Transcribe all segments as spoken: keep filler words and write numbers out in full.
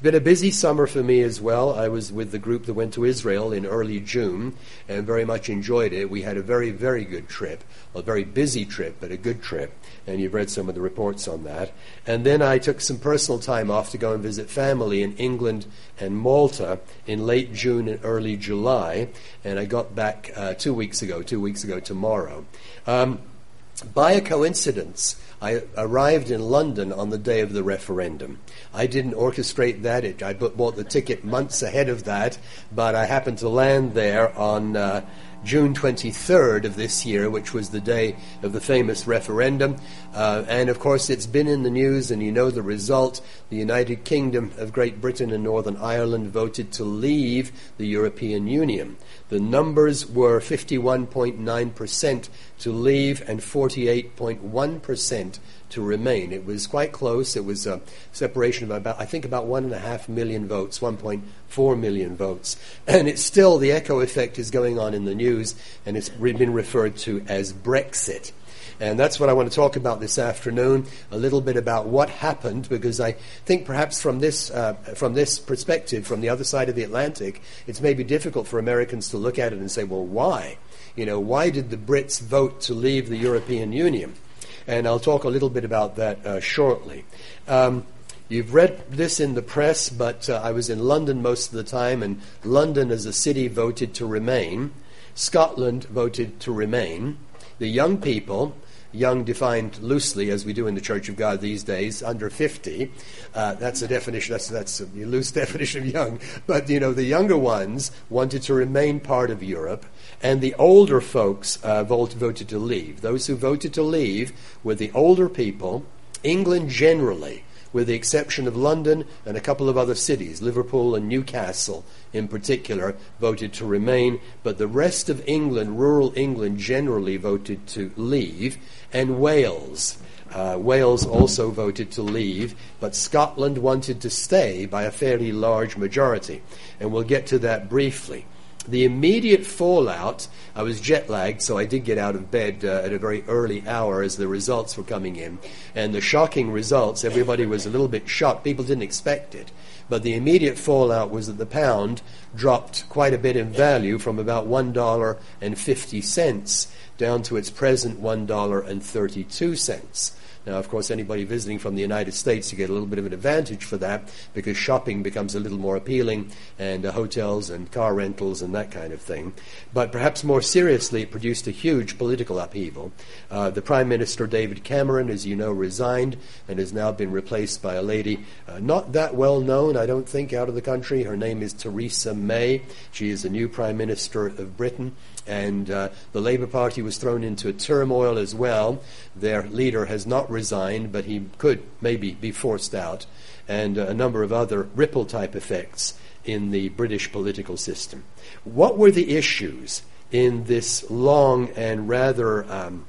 been a busy summer for me as well. I was with the group that went to Israel in early June and very much enjoyed it. We had a very, very good trip, a very busy trip, but a good trip. And you've read some of the reports on that. And then I took some personal time off to go and visit family in England and Malta in late June and early July. And I got back uh, two weeks ago, two weeks ago tomorrow. Um, by a coincidence, I arrived in London on the day of the referendum. I didn't orchestrate that. It, I bought the ticket months ahead of that, but I happened to land there on uh, June twenty-third of this year, which was the day of the famous referendum. Uh, and, of course, it's been in the news, and you know the result. The United Kingdom of Great Britain and Northern Ireland voted to leave the European Union. The numbers were fifty-one point nine percent to leave and forty-eight point one percent to remain. It was quite close. It was a separation of about, I think, about one and a half million votes, one point four million votes. And it's still, the echo effect is going on in the news, and it's been referred to as Brexit. And that's what I want to talk about this afternoon, a little bit about what happened, because I think perhaps from this uh, from this perspective, from the other side of the Atlantic, it's maybe difficult for Americans to look at it and say, well, why? You know, why did the Brits vote to leave the European Union? And I'll talk a little bit about that uh, shortly. Um, You've read this in the press, but uh, I was in London most of the time, and London as a city voted to remain. Scotland voted to remain. The young people, young defined loosely, as we do in the Church of God these days, under fifty, uh, that's a definition, that's, that's a loose definition of young, but, you know, the younger ones wanted to remain part of Europe, and the older folks uh, vote, voted to leave. Those who voted to leave were the older people, England generally, with the exception of London and a couple of other cities, Liverpool and Newcastle in particular, voted to remain. But the rest of England, rural England, generally voted to leave. And Wales. Uh, Wales also voted to leave, but Scotland wanted to stay by a fairly large majority. And we'll get to that briefly. The immediate fallout, I was jet-lagged, so I did get out of bed uh, at a very early hour as the results were coming in. And the shocking results, everybody was a little bit shocked. People didn't expect it. But the immediate fallout was that the pound dropped quite a bit in value from about one dollar and fifty cents down to its present one dollar and thirty-two cents. Now, of course, anybody visiting from the United States, you get a little bit of an advantage for that because shopping becomes a little more appealing, and uh, hotels and car rentals and that kind of thing. But perhaps more seriously, it produced a huge political upheaval. Uh, the Prime Minister, David Cameron, as you know, resigned and has now been replaced by a lady uh, not that well known, I don't think, out of the country. Her name is Theresa May. She is the new Prime Minister of Britain. And uh, the Labour Party was thrown into a turmoil as well. Their leader has not resigned, but he could maybe be forced out, and uh, a number of other ripple-type effects in the British political system. What were the issues in this long and rather um,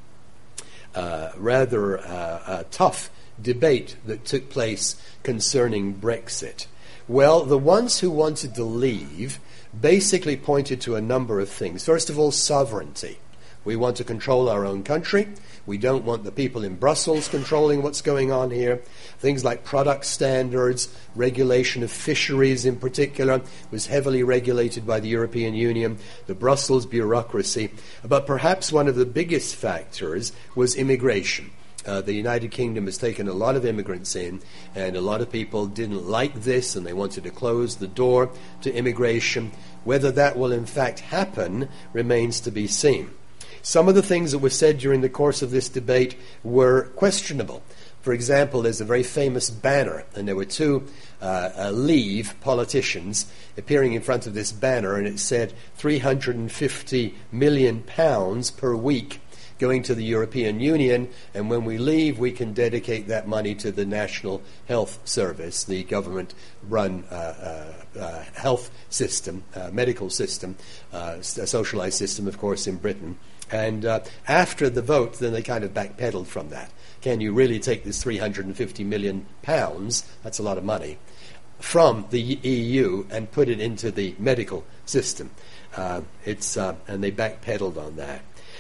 uh, rather uh, uh, tough debate that took place concerning Brexit? Well, the ones who wanted to leave basically pointed to a number of things. First of all, sovereignty. We want to control our own country. We don't want the people in Brussels controlling what's going on here. Things like product standards, regulation of fisheries in particular, was heavily regulated by the European Union, the Brussels bureaucracy. But perhaps one of the biggest factors was immigration. Uh, the United Kingdom has taken a lot of immigrants in, and a lot of people didn't like this, and they wanted to close the door to immigration. Whether that will in fact happen remains to be seen. Some of the things that were said during the course of this debate were questionable. For example, there's a very famous banner, and there were two uh, uh, Leave politicians appearing in front of this banner, and it said three hundred fifty million pounds per week going to the European Union, and when we leave, we can dedicate that money to the National Health Service, the government-run uh, uh, uh, health system, uh, medical system, uh, a socialized system, of course, in Britain. And uh, after the vote, then they kind of backpedaled from that. Can you really take this three hundred fifty million pounds, that's a lot of money, from the E U and put it into the medical system? Uh, it's uh, and they backpedaled on that.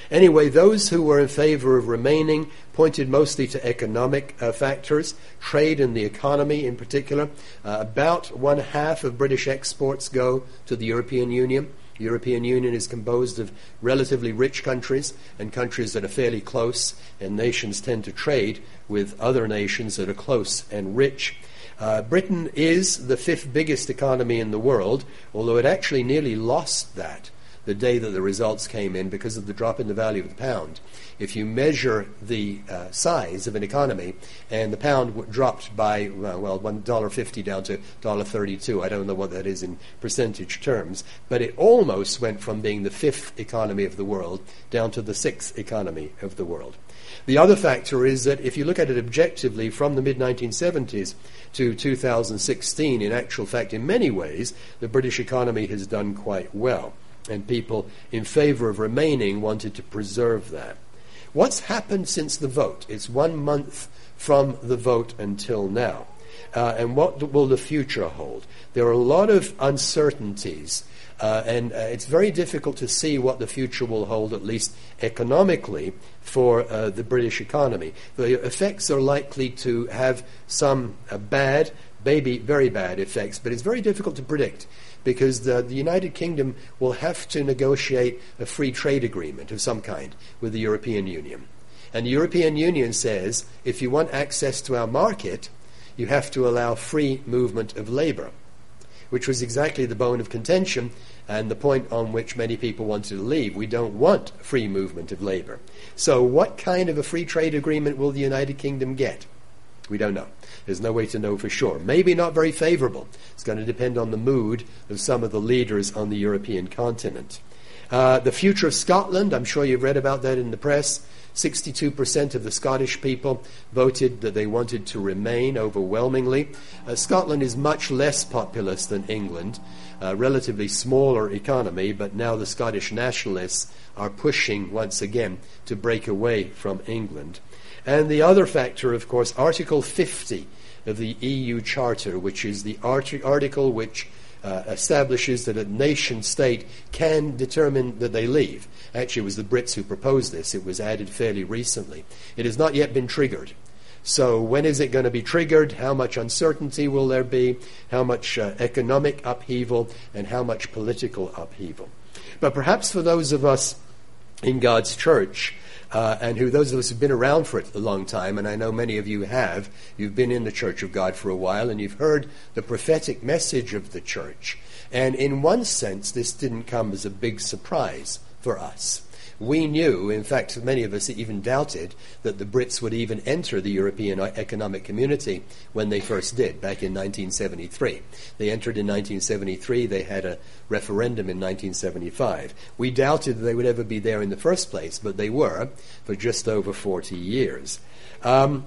Anyway, those who were in favor of remaining pointed mostly to economic uh, factors, trade and the economy in particular. Uh, about one half of British exports go to the European Union. The European Union is composed of relatively rich countries and countries that are fairly close, and nations tend to trade with other nations that are close and rich. Uh, Britain is the fifth biggest economy in the world, although it actually nearly lost that the day that the results came in because of the drop in the value of the pound. If you measure the uh, size of an economy, and the pound w- dropped by, uh, well, one dollar fifty down to one dollar thirty-two. I don't know what that is in percentage terms, but it almost went from being the fifth economy of the world down to the sixth economy of the world. The other factor is that if you look at it objectively from the mid nineteen seventies to two thousand sixteen, in actual fact, in many ways, the British economy has done quite well. And people in favor of remaining wanted to preserve that. What's happened since the vote? It's one month from the vote until now. Uh, and what will the future hold? There are a lot of uncertainties, uh, and uh, it's very difficult to see what the future will hold, at least economically, for uh, the British economy. The effects are likely to have some uh, bad, maybe very bad effects, but it's very difficult to predict, because the, the United Kingdom will have to negotiate a free trade agreement of some kind with the European Union. And the European Union says, if you want access to our market, you have to allow free movement of labor, which was exactly the bone of contention and the point on which many people wanted to leave. We don't want free movement of labor. So what kind of a free trade agreement will the United Kingdom get? We don't know. There's no way to know for sure. Maybe not very favorable. It's going to depend on the mood of some of the leaders on the European continent. Uh, the future of Scotland, I'm sure you've read about that in the press. sixty-two percent of the Scottish people voted that they wanted to remain overwhelmingly. Uh, Scotland is much less populous than England, a relatively smaller economy, but now the Scottish nationalists are pushing once again to break away from England. And the other factor, of course, Article fifty of the E U Charter, which is the art- article which uh, establishes that a nation-state can determine that they leave. Actually, it was the Brits who proposed this. It was added fairly recently. It has not yet been triggered. So when is it going to be triggered? How much uncertainty will there be? How much uh, economic upheaval? And how much political upheaval? But perhaps for those of us in God's church, Uh, and who those of us who've been around for a long time, and I know many of you have, you've been in the Church of God for a while, and you've heard the prophetic message of the church. And in one sense, this didn't come as a big surprise for us. We knew, in fact, many of us even doubted that the Brits would even enter the European Economic Community when they first did, back in nineteen seventy-three. They entered in nineteen seventy-three. They had a referendum in nineteen seventy-five. We doubted that they would ever be there in the first place, but they were for just over forty years. Um,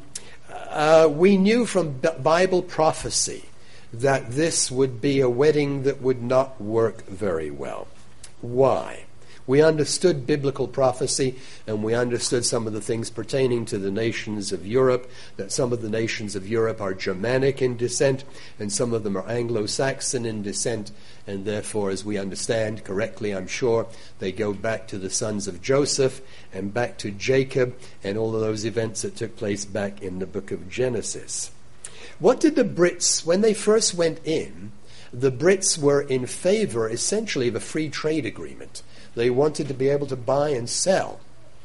uh, we knew from B- Bible prophecy that this would be a wedding that would not work very well. Why? We understood biblical prophecy, and we understood some of the things pertaining to the nations of Europe, that some of the nations of Europe are Germanic in descent, and some of them are Anglo-Saxon in descent, and therefore, as we understand correctly, I'm sure, they go back to the sons of Joseph and back to Jacob and all of those events that took place back in the book of Genesis. What did the Brits, when they first went in, the Brits were in favor, essentially, of a free trade agreement. They wanted to be able to buy and sell.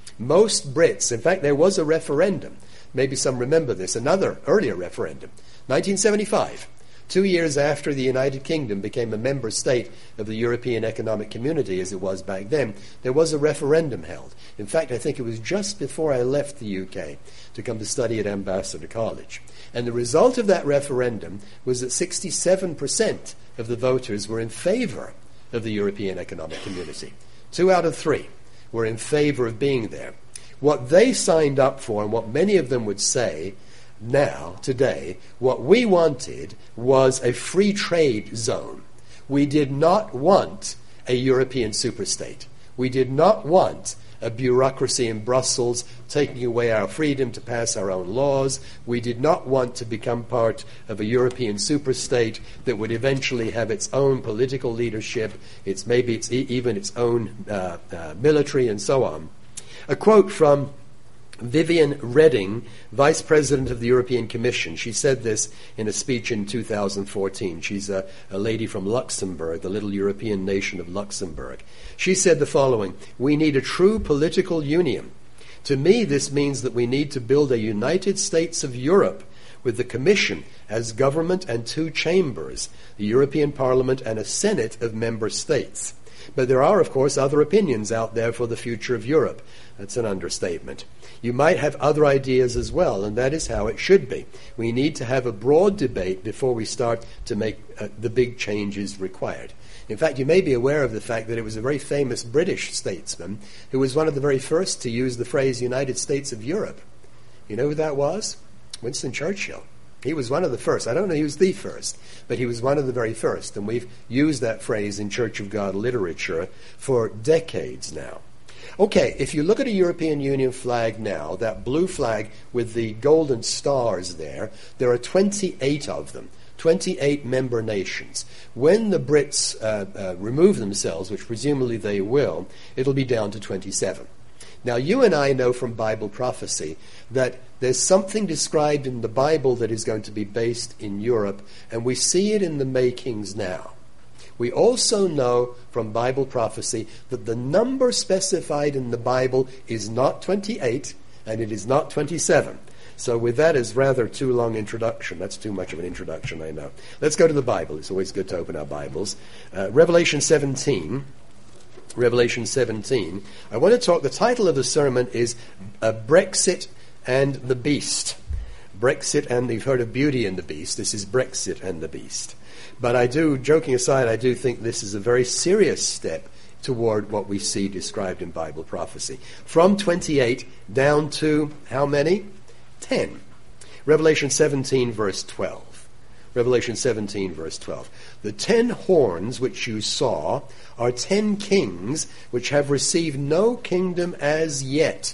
Most Brits, in fact, there was a referendum. Maybe some remember this, another earlier referendum, nineteen seventy-five, two years after the United Kingdom became a member state of the European Economic Community, as it was back then. There was a referendum held. In fact, I think it was just before I left the U K to come to study at Ambassador College. And the result of that referendum was that sixty-seven percent of the voters were in favor of the European Economic Community. Two out of three were in favor of being there. What they signed up for, and what many of them would say now, today, what we wanted was a free trade zone. We did not want a European superstate. We did not want a bureaucracy in Brussels taking away our freedom to pass our own laws. We did not want to become part of a European superstate that would eventually have its own political leadership, its maybe its e- even its own uh, uh, military and so on. A quote from Viviane Reding, Vice President of the European Commission. She said this in a speech in two thousand fourteen. She's a, a lady from Luxembourg, the little European nation of Luxembourg. She said the following: "We need a true political union. To me, this means that we need to build a United States of Europe with the Commission as government and two chambers, the European Parliament and a Senate of member states. But there are, of course, other opinions out there for the future of Europe." That's an understatement. You might have other ideas as well, and that is how it should be. We need to have a broad debate before we start to make uh, the big changes required. In fact, you may be aware of the fact that it was a very famous British statesman who was one of the very first to use the phrase United States of Europe. You know who that was? Winston Churchill. He was one of the first. I don't know he was the first, but he was one of the very first. And we've used that phrase in Church of God literature for decades now. Okay, if you look at a European Union flag now, that blue flag with the golden stars there, there are twenty-eight of them, twenty-eight member nations. When the Brits uh, uh, remove themselves, which presumably they will, it'll be down to twenty-seven. Now, you and I know from Bible prophecy that there's something described in the Bible that is going to be based in Europe, and we see it in the makings now. We also know from Bible prophecy that the number specified in the Bible is not twenty-eight, and it is not twenty-seven. So with that as rather too long introduction, that's too much of an introduction, I know. Let's go to the Bible. It's always good to open our Bibles. Uh, Revelation seventeen. Revelation seventeen. I want to talk, the title of the sermon is uh, Brexit and the Beast. Brexit, and you've heard of Beauty and the Beast. This is Brexit and the Beast. But I do, joking aside, I do think this is a very serious step toward what we see described in Bible prophecy. From twenty-eight down to how many? ten. Revelation seventeen, verse twelve. Revelation seventeen, verse twelve. The ten horns which you saw are ten kings which have received no kingdom as yet,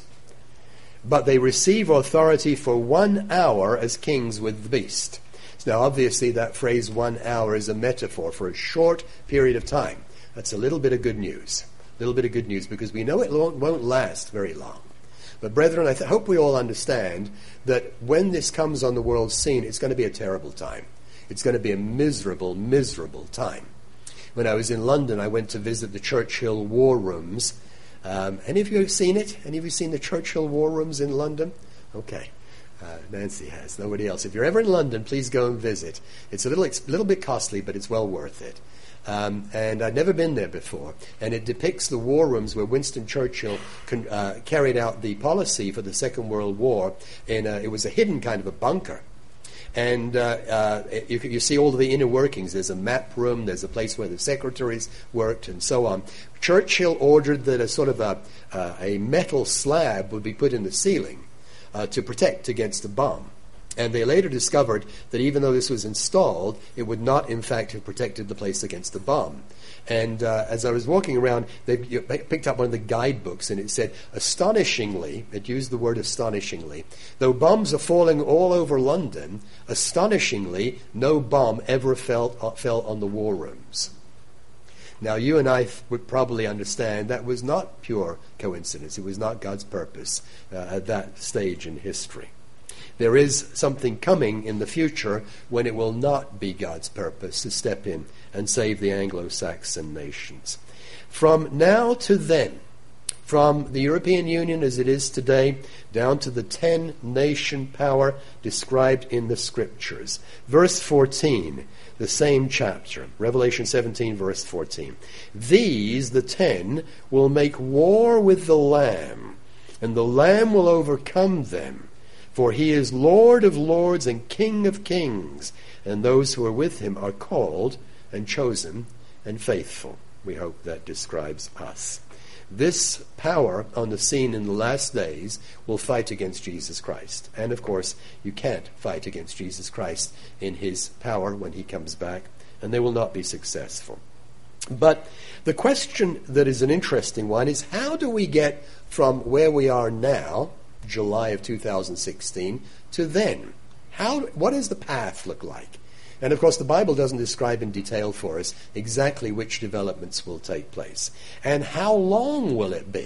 but they receive authority for one hour as kings with the beast. Now, obviously, that phrase one hour is a metaphor for a short period of time. That's a little bit of good news. A little bit of good news, because we know it won't, won't last very long. But brethren, I th- hope we all understand that when this comes on the world scene, it's going to be a terrible time. It's going to be a miserable, miserable time. When I was in London, I went to visit the Churchill War Rooms. Um, any of you have seen it? Any of you seen the Churchill War Rooms in London? Okay. Uh, Nancy has. Nobody else. If you're ever in London, please go and visit. It's a little, ex- little bit costly, but it's well worth it. Um, and I'd never been there before. And it depicts the war rooms where Winston Churchill con- uh, carried out the policy for the Second World War. In a, it was a hidden kind of a bunker. And uh, uh, you, you see all of the inner workings. There's a map room. There's a place where the secretaries worked, and so on. Churchill ordered that a sort of a, uh, a metal slab would be put in the ceiling Uh, to protect against a bomb. And they later discovered that even though this was installed, it would not, in fact, have protected the place against the bomb. And uh, as I was walking around, they picked up one of the guidebooks, and it said, astonishingly, it used the word astonishingly, though bombs are falling all over London, astonishingly, no bomb ever fell, uh, fell on the war rooms. Now, you and I th- would probably understand that was not pure coincidence. It was not God's purpose uh, at that stage in history. There is something coming in the future when it will not be God's purpose to step in and save the Anglo-Saxon nations. From now to then, from the European Union as it is today, down to the ten-nation power described in the Scriptures. Verse fourteen, the same chapter, Revelation seventeen, verse fourteen. These, the ten, will make war with the Lamb, and the Lamb will overcome them, for he is Lord of lords and King of kings, and those who are with him are called and chosen and faithful. We hope that describes us. This power on the scene in the last days will fight against Jesus Christ. And of course, you can't fight against Jesus Christ in his power when he comes back, and they will not be successful. But the question that is an interesting one is, how do we get from where we are now, July of two thousand sixteen, to then? How? What does the path look like? And of course, the Bible doesn't describe in detail for us exactly which developments will take place. And how long will it be?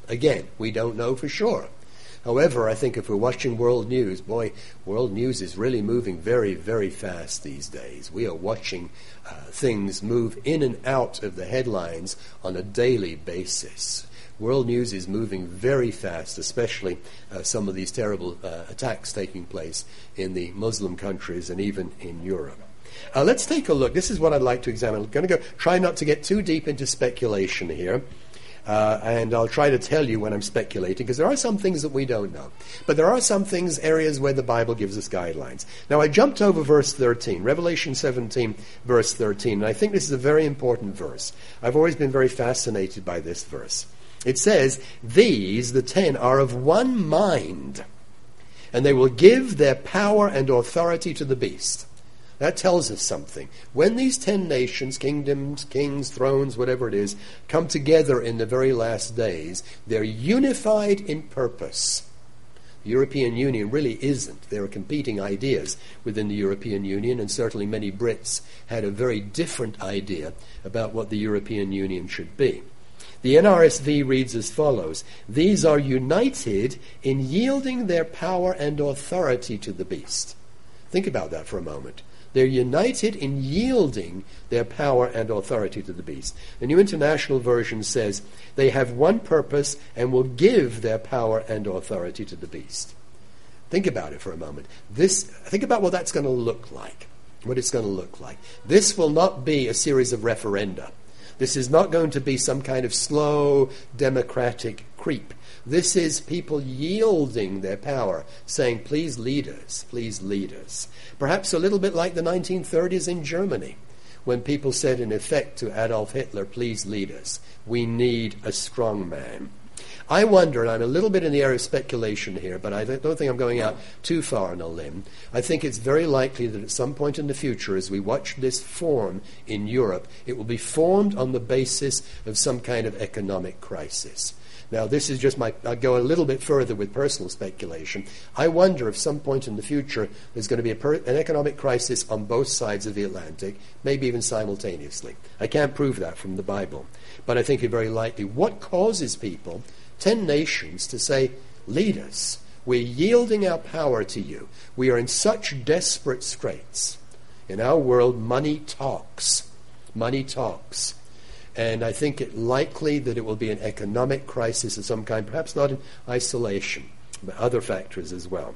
Again, we don't know for sure. However, I think if we're watching world news, boy, world news is really moving very, very fast these days. We are watching uh, things move in and out of the headlines on a daily basis. World news is moving very fast, especially uh, some of these terrible uh, attacks taking place in the Muslim countries and even in Europe. Uh, let's take a look. This is what I'd like to examine. I'm going to go try not to get too deep into speculation here. Uh, and I'll try to tell you when I'm speculating, because there are some things that we don't know. But there are some things, areas where the Bible gives us guidelines. Now, I jumped over verse thirteen, Revelation seventeen, verse thirteen, and I think this is a very important verse. I've always been very fascinated by this verse. It says, "These, the ten, are of one mind, and they will give their power and authority to the beast." That tells us something. When these ten nations, kingdoms, kings, thrones, whatever it is, come together in the very last days, they're unified in purpose. The European Union really isn't. There are competing ideas within the European Union, and certainly many Brits had a very different idea about what the European Union should be. The N R S V reads as follows: "These are united in yielding their power and authority to the beast." Think about that for a moment. They're united in yielding their power and authority to the beast. The New International Version says they have one purpose and will give their power and authority to the beast. Think about it for a moment. This, think about what that's going to look like, what it's going to look like. This will not be a series of referenda. This is not going to be some kind of slow democratic creep. This is people yielding their power, saying, please lead us, please lead us. Perhaps a little bit like the nineteen thirties in Germany, when people said in effect to Adolf Hitler, please lead us. We need a strong man. I wonder, and I'm a little bit in the area of speculation here, but I don't think I'm going out too far on a limb. I think it's very likely that at some point in the future, as we watch this form in Europe, it will be formed on the basis of some kind of economic crisis. Now, this is just my, I'll go a little bit further with personal speculation. I wonder if some point in the future there's going to be a per, an economic crisis on both sides of the Atlantic, maybe even simultaneously. I can't prove that from the Bible, but I think it's very likely. What causes people, ten nations, to say, lead us? We're yielding our power to you. We are in such desperate straits. In our world, money talks. Money talks. And I think it likely that it will be an economic crisis of some kind, perhaps not in isolation, but other factors as well.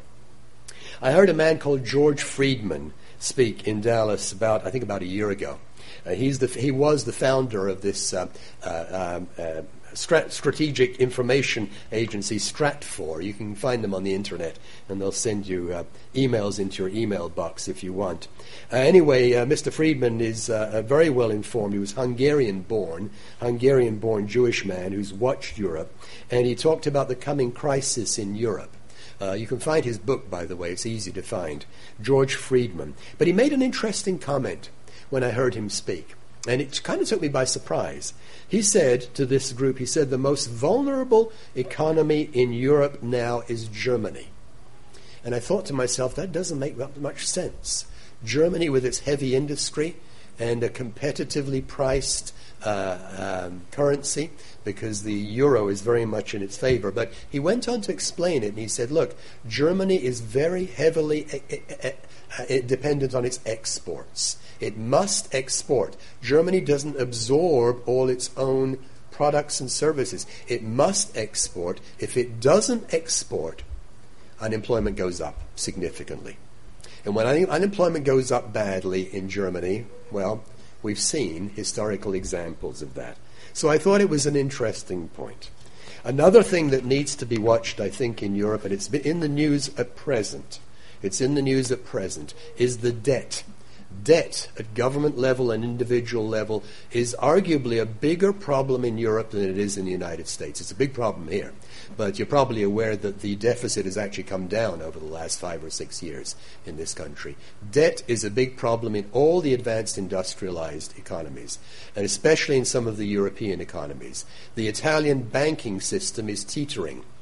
I heard a man called George Friedman speak in Dallas about, I think about a year ago. Uh, he's the, he was the founder of this uh, uh, um, uh, Strat- strategic information agency, Stratfor. You can find them on the internet, and they'll send you uh, emails into your email box if you want. Uh, anyway, uh, Mister Friedman is uh, very well informed. He was Hungarian-born, Hungarian-born Jewish man who's watched Europe, and he talked about the coming crisis in Europe. Uh, you can find his book, by the way. It's easy to find. George Friedman. But he made an interesting comment when I heard him speak, and it kind of took me by surprise. He said to this group, he said, the most vulnerable economy in Europe now is Germany. And I thought to myself, that doesn't make that much sense. Germany, with its heavy industry and a competitively priced uh, um, currency, because the euro is very much in its favor. But he went on to explain it, and he said, look, Germany is very heavily e- e- e- dependent on its exports. It must export. Germany doesn't absorb all its own products and services. It must export. If it doesn't export, unemployment goes up significantly. And when un- unemployment goes up badly in Germany, well, we've seen historical examples of that. So I thought it was an interesting point. Another thing that needs to be watched, I think, in Europe, and it's in the news at present, it's in the news at present, is the debt. Debt at government level and individual level is arguably a bigger problem in Europe than it is in the United States. It's a big problem here, but you're probably aware that the deficit has actually come down over the last five or six years in this country. Debt is a big problem in all the advanced industrialized economies, and especially in some of the European economies. The Italian banking system is teetering.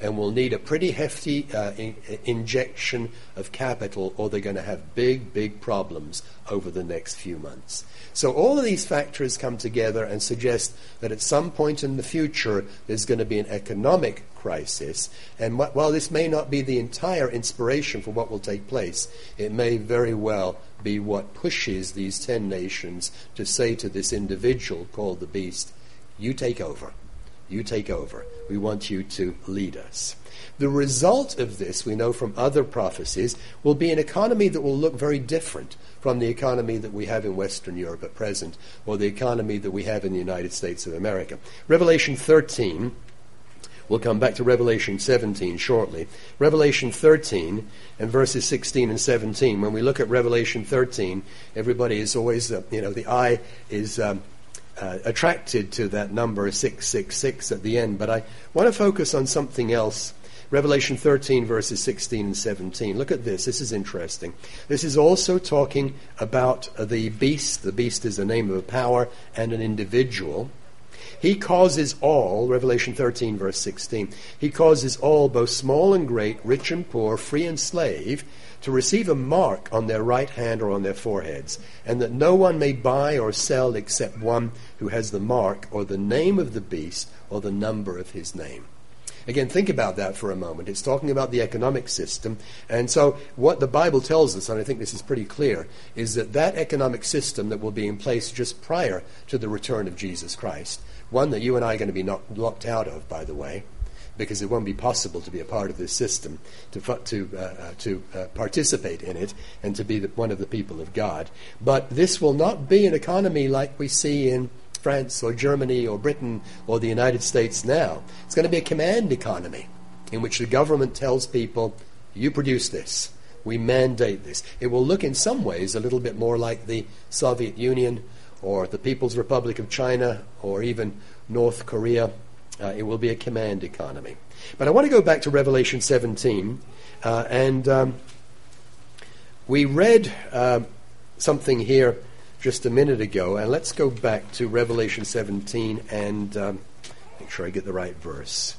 and will need a pretty hefty uh, in, injection of capital, or they're going to have big, big problems over the next few months. So all of these factors come together and suggest that at some point in the future there's going to be an economic crisis. And wh- while this may not be the entire inspiration for what will take place, it may very well be what pushes these ten nations to say to this individual called the beast, you take over. You take over. We want you to lead us. The result of this, we know from other prophecies, will be an economy that will look very different from the economy that we have in Western Europe at present, or the economy that we have in the United States of America. Revelation thirteen, we'll come back to Revelation seventeen shortly. Revelation thirteen and verses sixteen and seventeen. When we look at Revelation thirteen, everybody is always, uh, you know, the eye is um, uh, attracted to that number six six six at the end. But I want to focus on something else. Revelation thirteen, verses sixteen and seventeen. Look at this. This is interesting. This is also talking about the beast. The beast is the name of a power and an individual. He causes all, Revelation thirteen, verse sixteen, he causes all, both small and great, rich and poor, free and slave, to receive a mark on their right hand or on their foreheads, and that no one may buy or sell except one who has the mark or the name of the beast or the number of his name. Again, think about that for a moment. It's talking about the economic system. And so what the Bible tells us, and I think this is pretty clear, is that that economic system that will be in place just prior to the return of Jesus Christ, one that you and I are going to be knocked, locked out of, by the way, because it won't be possible to be a part of this system, to to uh, uh, to uh, participate in it, and to be the, one of the people of God. But this will not be an economy like we see in France or Germany or Britain or the United States now. It's going to be a command economy in which the government tells people, you produce this, we mandate this. It will look in some ways a little bit more like the Soviet Union or the People's Republic of China or even North Korea. Uh, it will be a command economy. But I want to go back to Revelation seventeen, uh, and um, we read uh, something here just a minute ago, and let's go back to Revelation seventeen and um, make sure I get the right verse.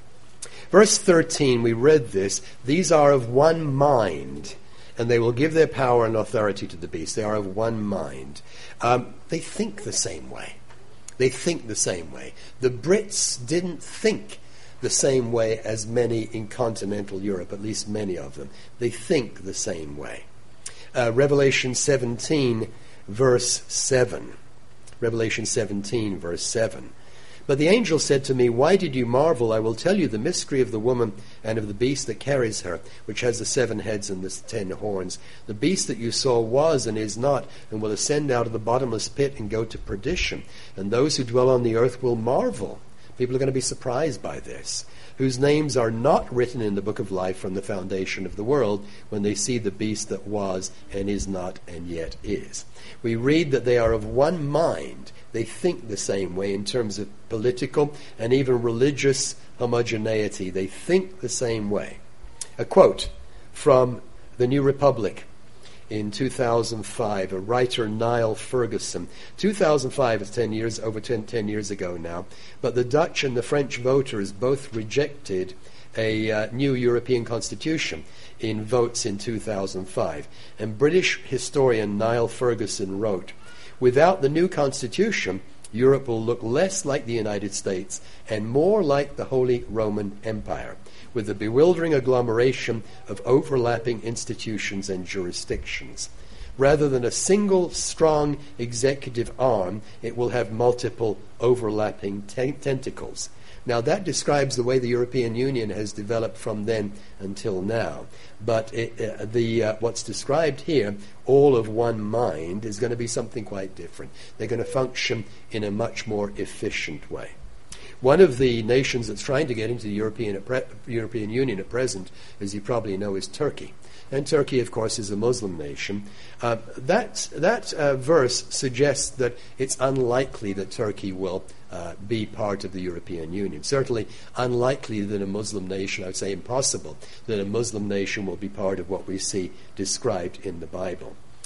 Verse thirteen, we read this, these are of one mind, and they will give their power and authority to the beast. They are of one mind. Um, they think the same way. They think the same way. The Brits didn't think the same way as many in continental Europe, at least many of them. They think the same way. Uh, Revelation seventeen, verse seven. Revelation seventeen, verse seven. But the angel said to me, why did you marvel? I will tell you the mystery of the woman and of the beast that carries her, which has the seven heads and the ten horns. The beast that you saw was and is not, and will ascend out of the bottomless pit and go to perdition. And those who dwell on the earth will marvel. People are going to be surprised by this, whose names are not written in the book of life from the foundation of the world, when they see the beast that was and is not and yet is. We read that they are of one mind. They think the same way in terms of political and even religious homogeneity. They think the same way. A quote from the New Republic in two thousand five, a writer, Niall Ferguson. two thousand five is ten years, over ten, ten years ago now, but the Dutch and the French voters both rejected a uh, new European constitution in votes in two thousand five. And British historian Niall Ferguson wrote, without the new constitution, Europe will look less like the United States and more like the Holy Roman Empire, with a bewildering agglomeration of overlapping institutions and jurisdictions. Rather than a single strong executive arm, it will have multiple overlapping te- tentacles. Now that describes the way the European Union has developed from then until now. But it, uh, the uh, what's described here, all of one mind, is going to be something quite different. They're going to function in a much more efficient way. One of the nations that's trying to get into the European, pre- European Union at present, as you probably know, is Turkey. And Turkey, of course, is a Muslim nation. Uh, that that uh, verse suggests that it's unlikely that Turkey will uh, be part of the European Union. Certainly unlikely that a Muslim nation, I would say impossible, that a Muslim nation will be part of what we see described in the Bible.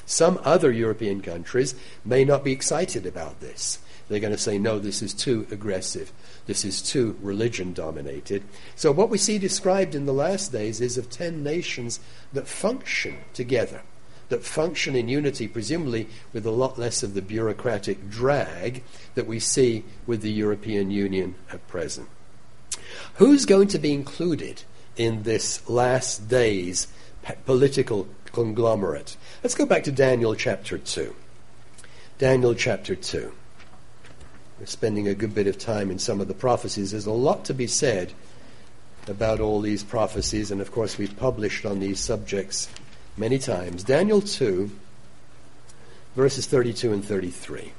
Some other European countries may not be excited about this. They're going to say, no, this is too aggressive. This is too religion-dominated. So what we see described in the last days is of ten nations that function together, that function in unity, presumably with a lot less of the bureaucratic drag that we see with the European Union at present. Who's going to be included in this last days political conglomerate? Let's go back to Daniel chapter two. Daniel chapter two. We're spending a good bit of time in some of the prophecies. There's a lot to be said about all these prophecies, and of course we've published on these subjects many times. Daniel two, verses thirty-two and thirty-three.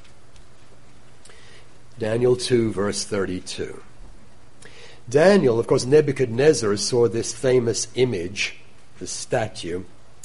Daniel two, verse thirty-two. Daniel, of course, Nebuchadnezzar saw this famous image, the statue,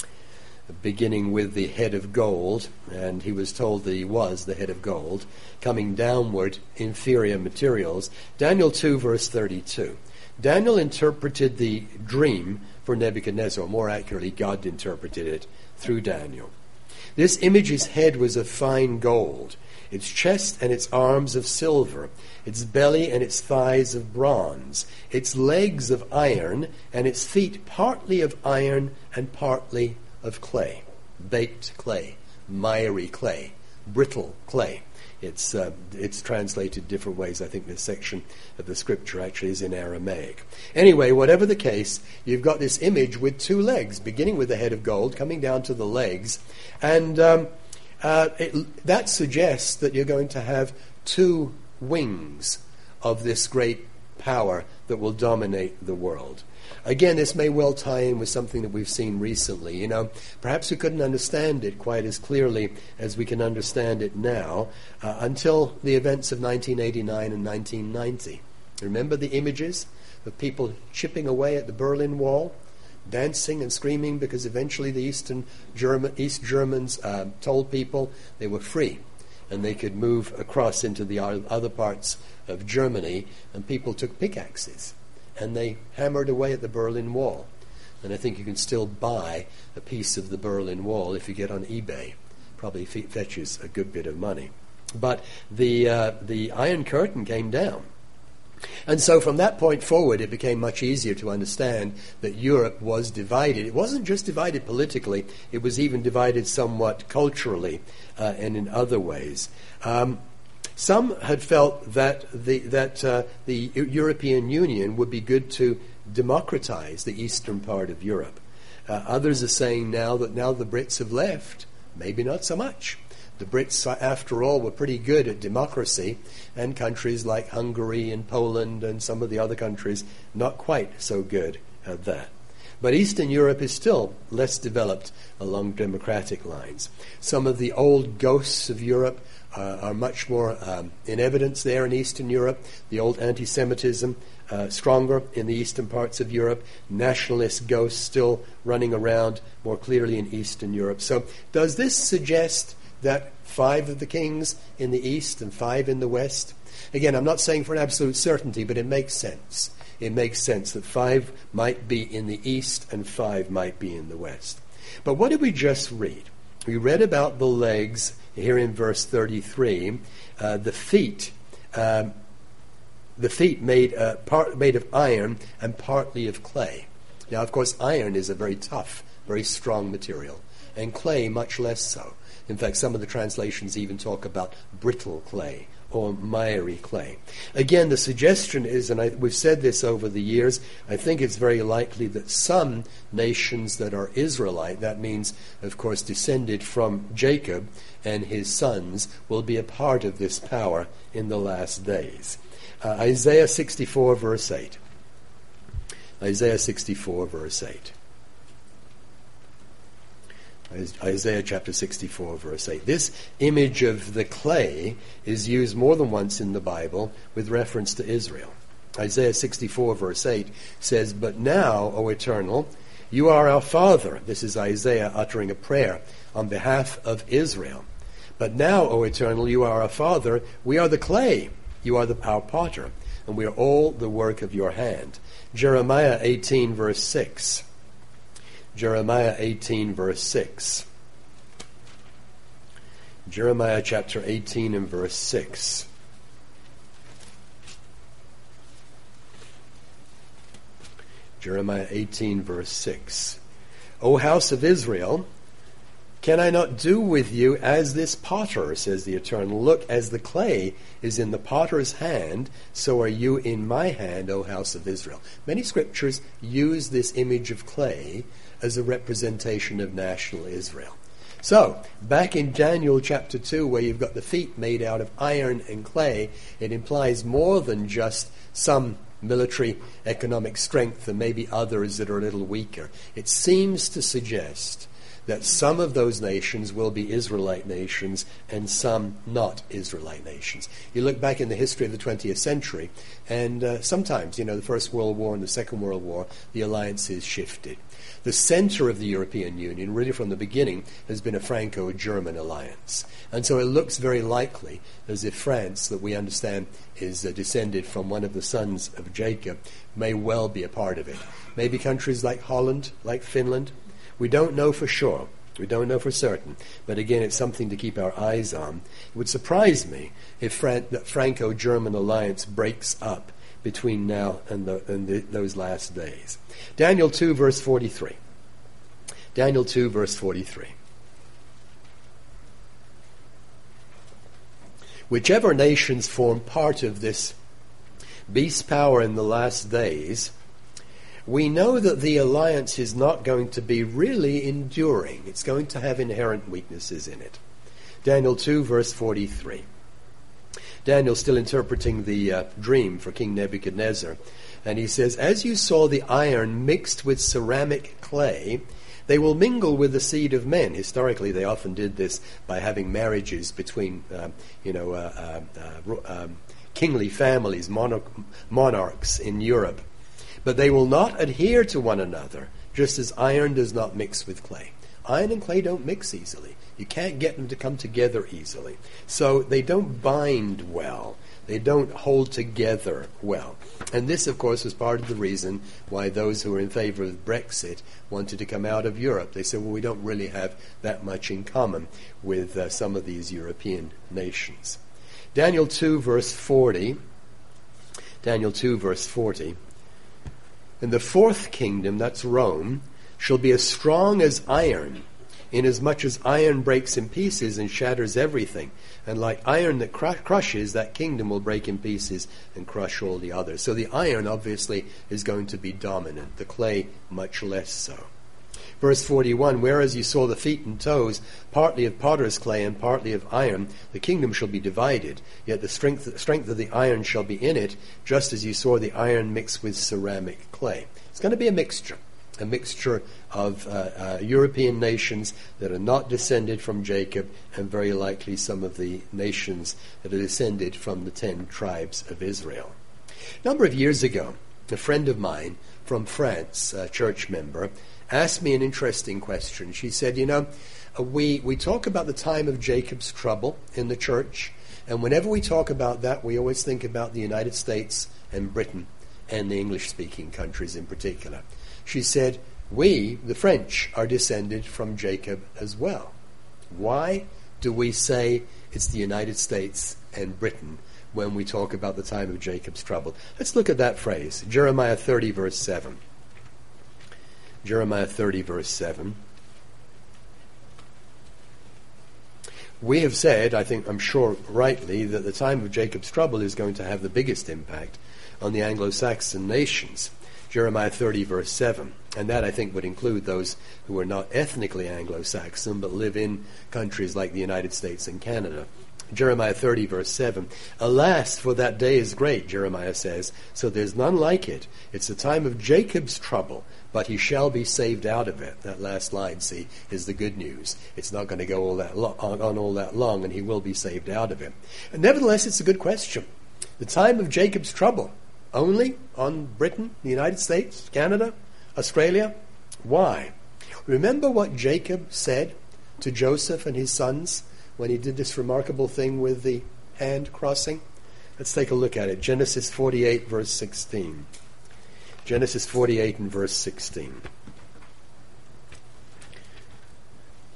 beginning with the head of gold, and he was told that he was the head of gold, coming downward, inferior materials. Daniel two, verse thirty-two. Daniel interpreted the dream for Nebuchadnezzar. More accurately, God interpreted it through Daniel. This image's head was of fine gold, its chest and its arms of silver, its belly and its thighs of bronze, its legs of iron, and its feet partly of iron and partly of clay, baked clay, miry clay, brittle clay. It's uh, it's translated different ways. I think this section of the scripture actually is in Aramaic. Anyway, whatever the case, you've got this image with two legs, beginning with the head of gold, coming down to the legs, and um, uh, it, that suggests that you're going to have two wings of this great power that will dominate the world. Again, this may well tie in with something that we've seen recently. You know, perhaps we couldn't understand it quite as clearly as we can understand it now uh, until the events of nineteen eighty-nine and nineteen ninety. Remember the images of people chipping away at the Berlin Wall, dancing and screaming because eventually the Eastern German, East Germans uh, told people they were free and they could move across into the other parts of Germany, and people took pickaxes and they hammered away at the Berlin Wall. And I think you can still buy a piece of the Berlin Wall if you get on eBay. Probably fetches a good bit of money. But the uh, the Iron Curtain came down. And so from that point forward, it became much easier to understand that Europe was divided. It wasn't just divided politically, it was even divided somewhat culturally uh, and in other ways. Um, Some had felt that the that uh, the European Union would be good to democratize the eastern part of Europe. Uh, others are saying now that now the Brits have left, maybe not so much. The Brits, after all, were pretty good at democracy, and countries like Hungary and Poland and some of the other countries not quite so good at that. But Eastern Europe is still less developed along democratic lines. Some of the old ghosts of Europe uh, are much more um, in evidence there in Eastern Europe. The old anti-Semitism uh, stronger in the eastern parts of Europe. Nationalist ghosts still running around more clearly in Eastern Europe. So does this suggest that five of the kings in the east and five in the west? Again, I'm not saying for an absolute certainty, but it makes sense. It makes sense that five might be in the east and five might be in the west. But what did we just read? We read about the legs here in verse thirty-three, uh, the feet, um, the feet made uh, part made of iron and partly of clay. Now, of course, iron is a very tough, very strong material, and clay much less so. In fact, some of the translations even talk about brittle clay or miry clay. Again, the suggestion is, and I, we've said this over the years, I think it's very likely that some nations that are Israelite, that means, of course, descended from Jacob and his sons, will be a part of this power in the last days. Uh, Isaiah sixty-four, verse eight. Isaiah sixty-four, verse eight. Isaiah chapter sixty-four, verse eight. This image of the clay is used more than once in the Bible with reference to Israel. Isaiah sixty-four, verse eight says, "But now, O Eternal, you are our Father." This is Isaiah uttering a prayer on behalf of Israel. "But now, O Eternal, you are our Father. We are the clay. You are the, our potter, and we are all the work of your hand." Jeremiah eighteen, verse six. Jeremiah eighteen, verse six. Jeremiah chapter eighteen and verse six. Jeremiah eighteen, verse six. O house of Israel, can I not do with you as this potter, says the Eternal? Look, as the clay is in the potter's hand, so are you in my hand, O house of Israel. Many scriptures use this image of clay as a representation of national Israel. So, back in Daniel chapter two, where you've got the feet made out of iron and clay, it implies more than just some military economic strength and maybe others that are a little weaker. It seems to suggest that some of those nations will be Israelite nations and some not Israelite nations. You look back in the history of the twentieth century, and uh, sometimes, you know, the First World War and the Second World War, the alliances shifted. The center of the European Union, really from the beginning, has been a Franco-German alliance. And so it looks very likely as if France, that we understand is uh, descended from one of the sons of Jacob, may well be a part of it. Maybe countries like Holland, like Finland. We don't know for sure. We don't know for certain. But again, it's something to keep our eyes on. It would surprise me if Fran- the Franco-German alliance breaks up between now and, the, and the, those last days. Daniel two, verse forty-three. Daniel two, verse forty-three. Whichever nations form part of this beast power in the last days, we know that the alliance is not going to be really enduring. It's going to have inherent weaknesses in it. Daniel two, verse forty-three. Daniel's still interpreting the uh, dream for King Nebuchadnezzar. And he says, as you saw the iron mixed with ceramic clay, they will mingle with the seed of men. Historically, they often did this by having marriages between, uh, you know, uh, uh, uh, um, kingly families, monarch- monarchs in Europe. But they will not adhere to one another, just as iron does not mix with clay. Iron and clay don't mix easily. You can't get them to come together easily. So they don't bind well. They don't hold together well. And this, of course, was part of the reason why those who were in favor of Brexit wanted to come out of Europe. They said, well, we don't really have that much in common with uh, some of these European nations. Daniel two, verse forty. Daniel two, verse forty. And the fourth kingdom, that's Rome, shall be as strong as iron, inasmuch as iron breaks in pieces and shatters everything. And like iron that cr- crushes, that kingdom will break in pieces and crush all the others. So the iron, obviously, is going to be dominant. The clay, much less so. Verse forty-one, whereas you saw the feet and toes, partly of potter's clay and partly of iron, the kingdom shall be divided, yet the strength, strength of the iron shall be in it, just as you saw the iron mixed with ceramic clay. It's going to be a mixture, a mixture of uh, uh, European nations that are not descended from Jacob, and very likely some of the nations that are descended from the ten tribes of Israel. A number of years ago, a friend of mine from France, a church member, asked me an interesting question. She said, you know, uh, we, we talk about the time of Jacob's trouble in the church, and whenever we talk about that, we always think about the United States and Britain and the English-speaking countries in particular. She said, we, the French, are descended from Jacob as well. Why do we say it's the United States and Britain when we talk about the time of Jacob's trouble? Let's look at that phrase, Jeremiah thirty, verse seven. Jeremiah thirty, verse seven. We have said, I think, I'm sure rightly, that the time of Jacob's trouble is going to have the biggest impact on the Anglo-Saxon nations. Jeremiah thirty, verse seven. And that, I think, would include those who are not ethnically Anglo-Saxon, but live in countries like the United States and Canada. Jeremiah thirty, verse seven. Alas, for that day is great, Jeremiah says, so there's none like it. It's the time of Jacob's trouble, but he shall be saved out of it. That last line, see, is the good news. It's not going to go all that lo- on, on all that long, and he will be saved out of it. And nevertheless, it's a good question. The time of Jacob's trouble, only on Britain, the United States, Canada, Australia? Why? Remember what Jacob said to Joseph and his sons when he did this remarkable thing with the hand crossing? Let's take a look at it. Genesis forty-eight, verse sixteen. Genesis forty-eight and verse sixteen.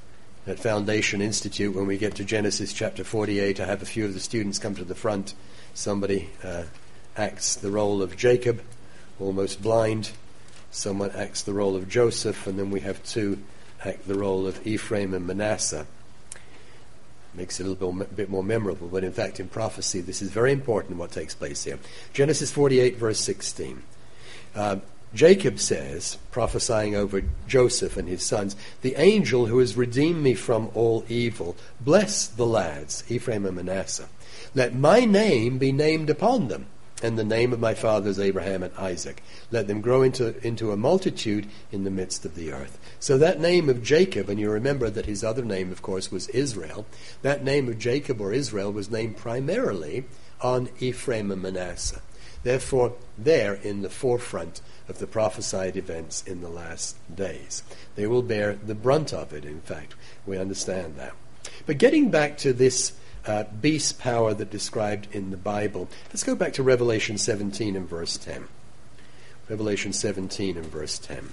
at Foundation Institute, when we get to Genesis chapter forty-eight, I have a few of the students come to the front. Somebody uh, acts the role of Jacob, almost blind. Someone acts the role of Joseph, and then we have two act the role of Ephraim and Manasseh. Makes it a little bit more memorable, but in fact in prophecy this is very important what takes place here. Genesis forty-eight verse sixteen. Uh, Jacob says, prophesying over Joseph and his sons, "The angel who has redeemed me from all evil, bless the lads, Ephraim and Manasseh. Let my name be named upon them, and the name of my fathers Abraham and Isaac. Let them grow into, into a multitude in the midst of the earth." So that name of Jacob, and you remember that his other name, of course, was Israel, that name of Jacob or Israel was named primarily on Ephraim and Manasseh. Therefore, they're in the forefront of the prophesied events in the last days. They will bear the brunt of it, in fact. We understand that. But getting back to this uh, beast power that described in the Bible, let's go back to Revelation seventeen and verse ten. Revelation seventeen and verse ten.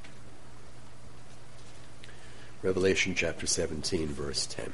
Revelation chapter seventeen, verse ten.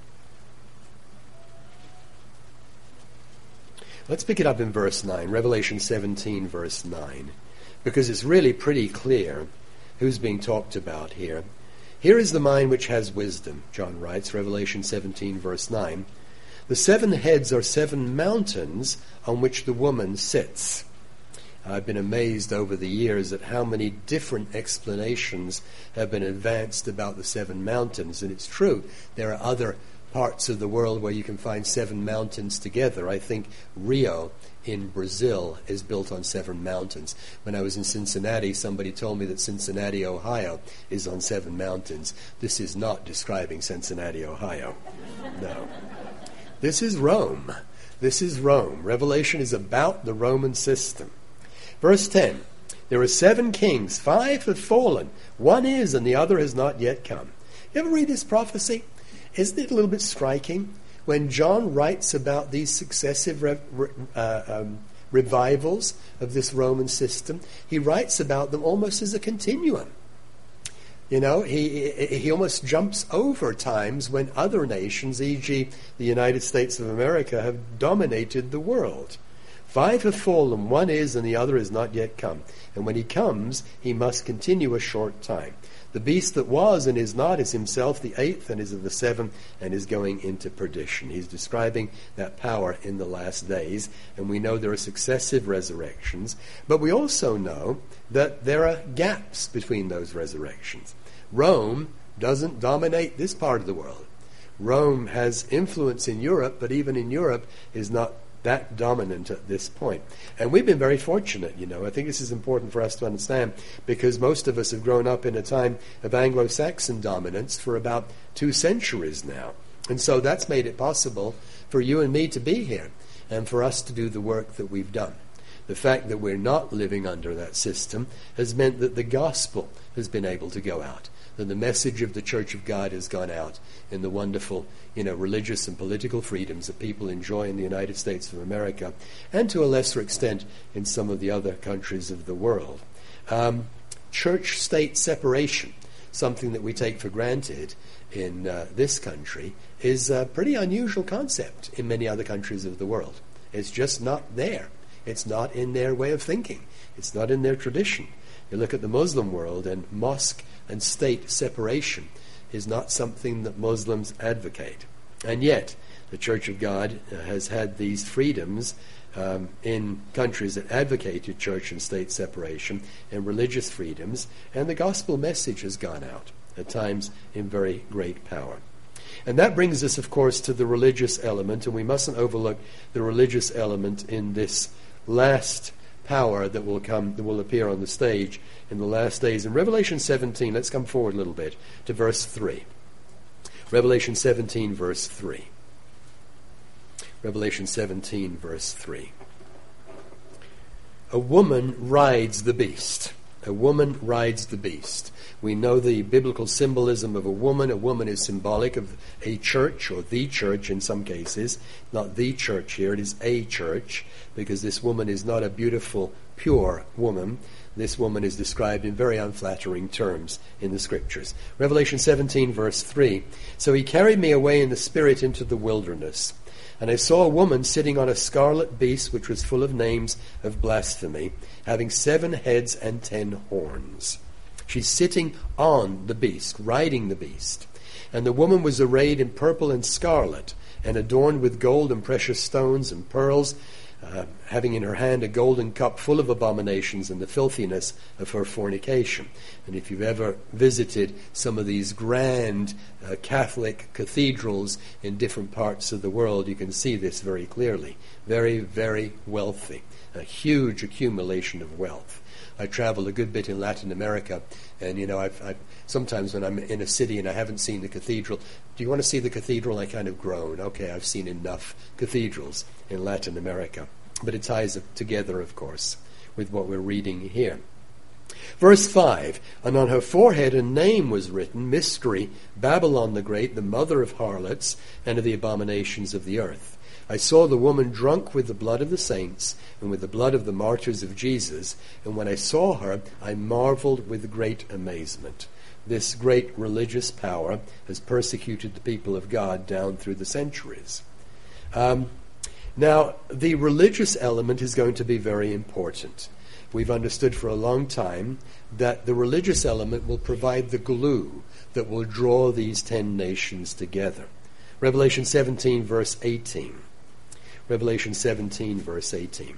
Let's pick it up in verse nine, Revelation seventeen, verse nine, because it's really pretty clear who's being talked about here. "Here is the mind which has wisdom," John writes, Revelation seventeen, verse nine. "The seven heads are seven mountains on which the woman sits." I've been amazed over the years at how many different explanations have been advanced about the seven mountains, and it's true, there are other parts of the world where you can find seven mountains together. I think Rio in Brazil is built on seven mountains. When I was in Cincinnati, somebody told me that Cincinnati, Ohio is on seven mountains. This is not describing Cincinnati, Ohio. No. This is Rome. This is Rome. Revelation is about the Roman system. Verse ten, "There are seven kings, five have fallen, one is and the other has not yet come." You ever read this prophecy? Isn't it a little bit striking when John writes about these successive re- re- uh, um, revivals of this Roman system? He writes about them almost as a continuum. You know, he he almost jumps over times when other nations, for example the United States of America, have dominated the world. Five have fallen, one is, and the other is not yet come. And when he comes, he must continue a short time. The beast that was and is not is himself the eighth and is of the seven and is going into perdition. He's describing that power in the last days, and we know there are successive resurrections, but we also know that there are gaps between those resurrections. Rome doesn't dominate this part of the world. Rome has influence in Europe, but even in Europe is not that dominant at this point. And we've been very fortunate, you know. I think this is important for us to understand, because most of us have grown up in a time of Anglo-Saxon dominance for about two centuries now. And so that's made it possible for you and me to be here and for us to do the work that we've done. The fact that we're not living under that system has meant that the gospel has been able to go out, that the message of the Church of God has gone out in the wonderful, you know, religious and political freedoms that people enjoy in the United States of America, and to a lesser extent in some of the other countries of the world. Um, church-state separation, something that we take for granted in uh, this country, is a pretty unusual concept in many other countries of the world. It's just not there. It's not in their way of thinking. It's not in their tradition. You look at the Muslim world, and mosque and state separation is not something that Muslims advocate. And yet, the Church of God uh, has had these freedoms um, in countries that advocated church and state separation and religious freedoms, and the gospel message has gone out, at times in very great power. And that brings us, of course, to the religious element, and we mustn't overlook the religious element in this last power that will come, that will appear on the stage in the last days. In Revelation seventeen, let's come forward a little bit to verse three. Revelation seventeen, verse three. Revelation seventeen, verse three. A woman rides the beast. A woman rides the beast. We know the biblical symbolism of a woman. A woman is symbolic of a church, or the church in some cases. Not the church here, it is a church, because this woman is not a beautiful, pure woman. This woman is described in very unflattering terms in the Scriptures. Revelation seventeen, verse three. So he carried me away in the Spirit into the wilderness. And I saw a woman sitting on a scarlet beast, which was full of names of blasphemy, having seven heads and ten horns. She's sitting on the beast, riding the beast. And the woman was arrayed in purple and scarlet, and adorned with gold and precious stones and pearls, uh, having in her hand a golden cup full of abominations and the filthiness of her fornication. And if you've ever visited some of these grand uh, Catholic cathedrals in different parts of the world, you can see this very clearly. Very, very wealthy. A huge accumulation of wealth. I travel a good bit in Latin America, and you know, I've, I've sometimes when I'm in a city and I haven't seen the cathedral, do you want to see the cathedral? I kind of groan. Okay, I've seen enough cathedrals in Latin America. But it ties together, of course, with what we're reading here. Verse five, and on her forehead a name was written, Mystery, Babylon the Great, the mother of harlots and of the abominations of the earth. I saw the woman drunk with the blood of the saints and with the blood of the martyrs of Jesus, and when I saw her, I marveled with great amazement. This great religious power has persecuted the people of God down through the centuries. Um, now, the religious element is going to be very important. We've understood for a long time that the religious element will provide the glue that will draw these ten nations together. Revelation seventeen, verse eighteen. Revelation seventeen, verse eighteen.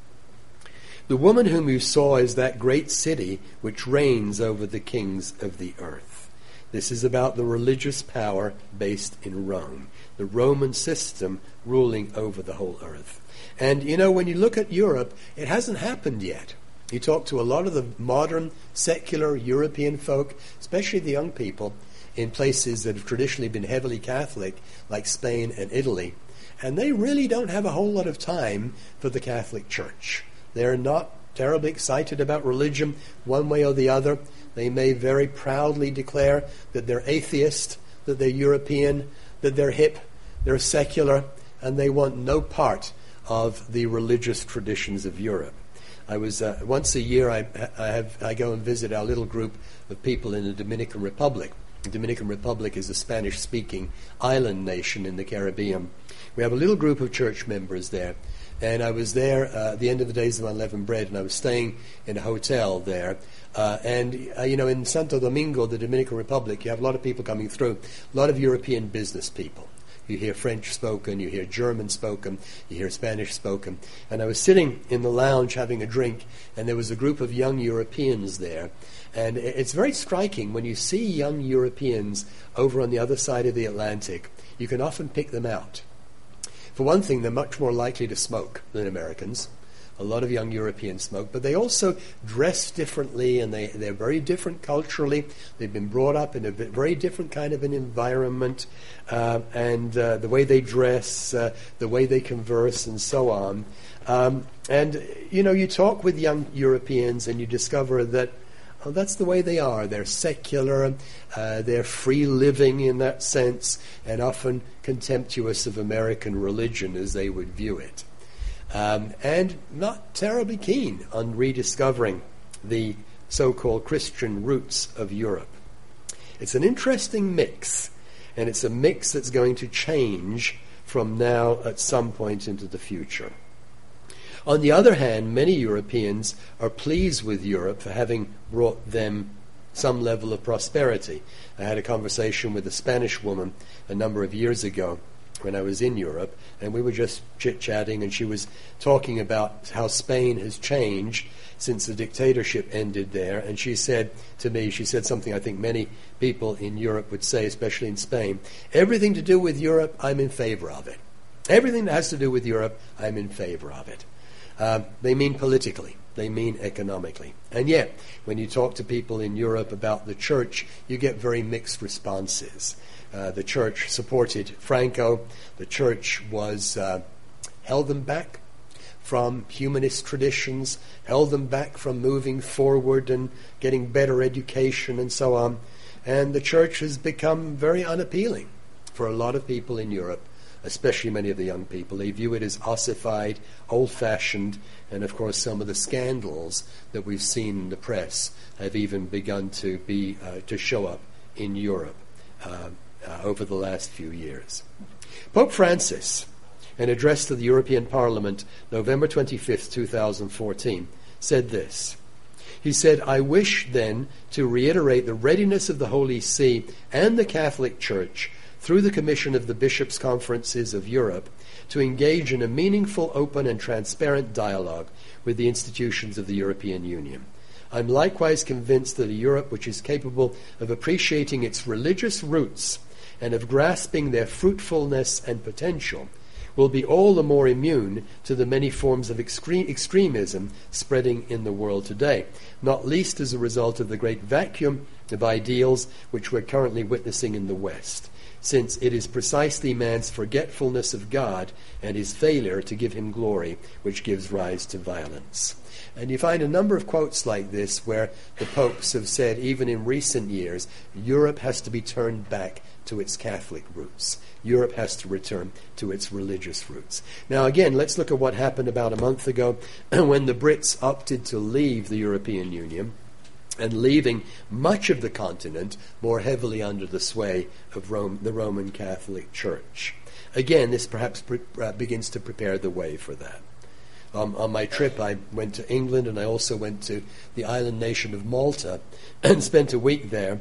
The woman whom you saw is that great city which reigns over the kings of the earth. This is about the religious power based in Rome, the Roman system ruling over the whole earth. And, you know, when you look at Europe, it hasn't happened yet. You talk to a lot of the modern, secular European folk, especially the young people, in places that have traditionally been heavily Catholic, like Spain and Italy, and they really don't have a whole lot of time for the Catholic Church. They're not terribly excited about religion one way or the other. They may very proudly declare that they're atheist, that they're European, that they're hip, they're secular, and they want no part of the religious traditions of Europe. I was uh, once a year I, I have I go and visit our little group of people in the Dominican Republic. The Dominican Republic is a Spanish-speaking island nation in the Caribbean. We have a little group of church members there. And I was there uh, at the end of the Days of Unleavened Bread, and I was staying in a hotel there. Uh, and, uh, you know, in Santo Domingo, the Dominican Republic, you have a lot of people coming through, a lot of European business people. You hear French spoken, you hear German spoken, you hear Spanish spoken. And I was sitting in the lounge having a drink, and there was a group of young Europeans there. And it's very striking when you see young Europeans over on the other side of the Atlantic. You can often pick them out. For one thing, they're much more likely to smoke than Americans. A lot of young Europeans smoke, but they also dress differently, and they, they're very different culturally. They've been brought up in a very different kind of an environment, uh, and uh, the way they dress, uh, the way they converse, and so on. Um, and, you know, you talk with young Europeans, and you discover that oh, that's the way they are. They're secular, uh, they're free living in that sense, and often contemptuous of American religion as they would view it. Um, and not terribly keen on rediscovering the so-called Christian roots of Europe. It's an interesting mix, and it's a mix that's going to change from now at some point into the future. On the other hand, many Europeans are pleased with Europe for having brought them some level of prosperity. I had a conversation with a Spanish woman a number of years ago when I was in Europe, and we were just chit-chatting, and she was talking about how Spain has changed since the dictatorship ended there. And she said to me, she said something I think many people in Europe would say, especially in Spain, everything to do with Europe, I'm in favor of it. Everything that has to do with Europe, I'm in favor of it. Uh, they mean politically. They mean economically. And yet, when you talk to people in Europe about the church, you get very mixed responses. Uh, the church supported Franco. The church was uh, held them back from humanist traditions, held them back from moving forward and getting better education and so on. And the church has become very unappealing for a lot of people in Europe, especially many of the young people. They view it as ossified, old-fashioned, and of course some of the scandals that we've seen in the press have even begun to be uh, to show up in Europe uh, uh, over the last few years. Pope Francis, an address to the European Parliament, November twenty-fifth, twenty fourteen, said this. He said, "I wish then to reiterate the readiness of the Holy See and the Catholic Church through the Commission of the Bishops' Conferences of Europe to engage in a meaningful, open, and transparent dialogue with the institutions of the European Union. I'm likewise convinced that a Europe which is capable of appreciating its religious roots and of grasping their fruitfulness and potential will be all the more immune to the many forms of extre- extremism spreading in the world today, not least as a result of the great vacuum of ideals which we're currently witnessing in the West, since it is precisely man's forgetfulness of God and his failure to give him glory which gives rise to violence." And you find a number of quotes like this where the popes have said, even in recent years, Europe has to be turned back to its Catholic roots. Europe has to return to its religious roots. Now again, let's look at what happened about a month ago when the Brits opted to leave the European Union, and leaving much of the continent more heavily under the sway of Rome, the Roman Catholic Church. Again, this perhaps pre- uh, begins to prepare the way for that. Um, on my trip, I went to England, and I also went to the island nation of Malta and spent a week there.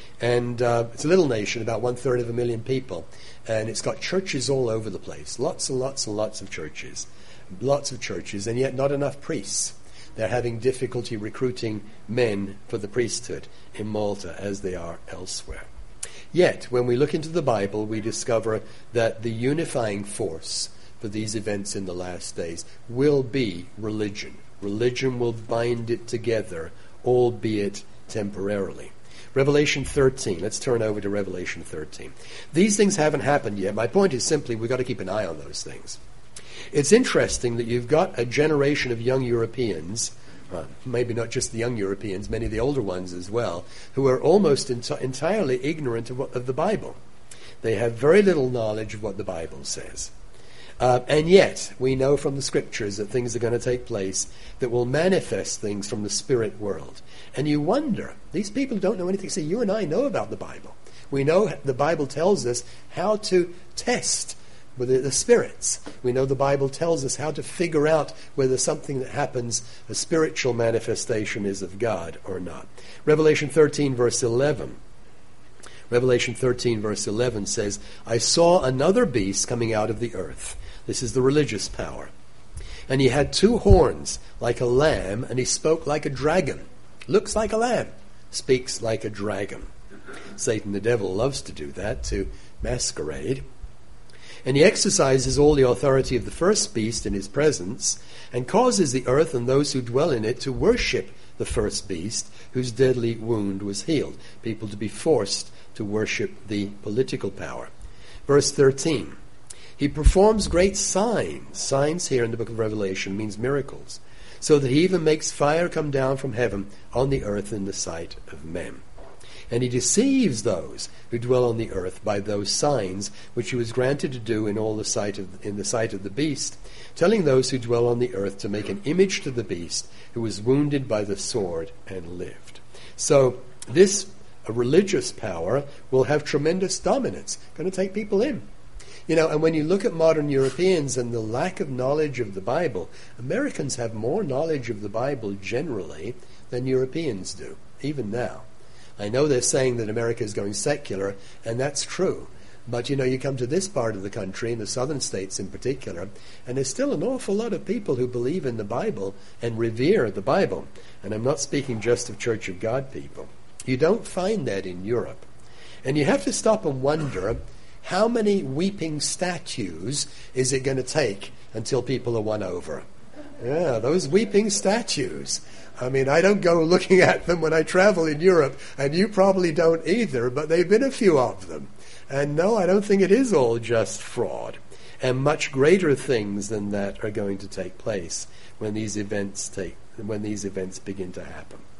And uh, it's a little nation, about one-third of a million people, and it's got churches all over the place, lots and lots and lots of churches, lots of churches, and yet not enough priests. They're having difficulty recruiting men for the priesthood in Malta as they are elsewhere. Yet, when we look into the Bible, we discover that the unifying force for these events in the last days will be religion. Religion will bind it together, albeit temporarily. Revelation thirteen. Let's turn over to Revelation thirteen. These things haven't happened yet. My point is simply we've got to keep an eye on those things. It's interesting that you've got a generation of young Europeans, uh, maybe not just the young Europeans, many of the older ones as well, who are almost enti- entirely ignorant of, what, of the Bible. They have very little knowledge of what the Bible says. Uh, and yet, we know from the Scriptures that things are going to take place that will manifest things from the spirit world. And you wonder, these people don't know anything. See, you and I know about the Bible. We know the Bible tells us how to test with the, the spirits. We know the Bible tells us how to figure out whether something that happens, a spiritual manifestation, is of God or not. Revelation thirteen, verse eleven. Revelation thirteen, verse eleven says, "I saw another beast coming out of the earth." This is the religious power. "And he had two horns like a lamb, and he spoke like a dragon." Looks like a lamb, speaks like a dragon. Satan, the devil, loves to do that, to masquerade. "And he exercises all the authority of the first beast in his presence, and causes the earth and those who dwell in it to worship the first beast, whose deadly wound was healed." People to be forced to worship the political power. Verse thirteen. "He performs great signs." Signs here in the book of Revelation means miracles. "So that he even makes fire come down from heaven on the earth in the sight of men. And he deceives those who dwell on the earth by those signs which he was granted to do in all the sight of in the sight of the beast, telling those who dwell on the earth to make an image to the beast who was wounded by the sword and lived." So this religious power will have tremendous dominance. Going to take people in. You know, and when you look at modern Europeans and the lack of knowledge of the Bible, Americans have more knowledge of the Bible generally than Europeans do, even now. I know they're saying that America is going secular, and that's true. But, you know, you come to this part of the country, in the southern states in particular, and there's still an awful lot of people who believe in the Bible and revere the Bible. And I'm not speaking just of Church of God people. You don't find that in Europe. And you have to stop and wonder, how many weeping statues is it going to take until people are won over? Yeah, those weeping statues. I mean, I don't go looking at them when I travel in Europe, and you probably don't either, but there have been a few of them. And no, I don't think it is all just fraud. And much greater things than that are going to take place when these events take when these events begin to happen.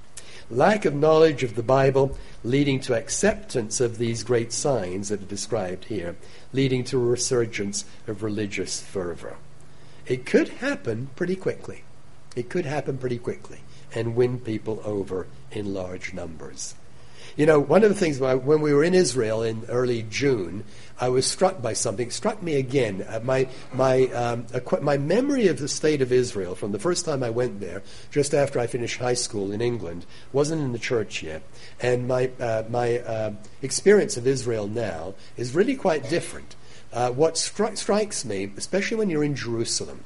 Lack of knowledge of the Bible leading to acceptance of these great signs that are described here, leading to a resurgence of religious fervor. It could happen pretty quickly. It could happen pretty quickly and win people over in large numbers. You know, one of the things, when we were in Israel in early June, I was struck by something. It struck me again. Uh, my my um, my memory of the state of Israel from the first time I went there, just after I finished high school in England, wasn't in the church yet. And my uh, my uh, experience of Israel now is really quite different. Uh, what stri- strikes me, especially when you're in Jerusalem,